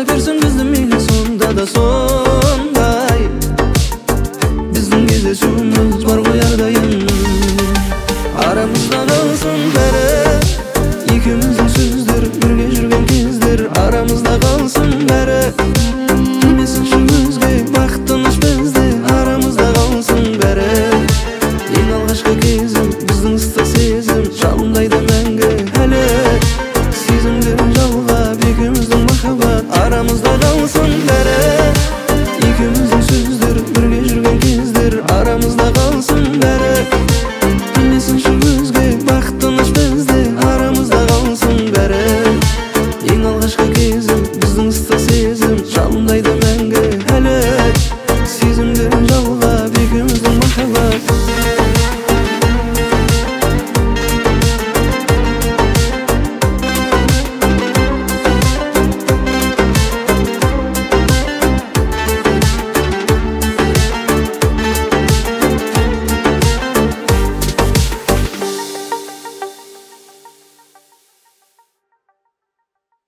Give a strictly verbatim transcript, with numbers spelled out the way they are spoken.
берсін бізді мейлі сонда да сондай. Біздің кездесуіміз бар ғой әрдайым. Арамызда қалсын бәрі, екеуміздің сөздер, бірге жүрген кездер. Арамызда қалсын бәрі, білмесінші өзге бақыт тыныш бізде. Арамызда қалсын бәрі, ең алғашқы кезім, біздің ыстық сезім жалындайды мәңгі әлі. Сезімдерін жалғап екеуміздің махаббат. Арамызда қалсын бәрі, екеуміздің сөздер, бірге жүрген кездер. Арамызда қалсын бәрі, білмесінші өзге бақыт тыныш бізде. Арамызда қалсын бәрі, ең алғашқы кезім, біздің ыстық сезім жалындайды мәңгі әлі. Сезімдерін жалғап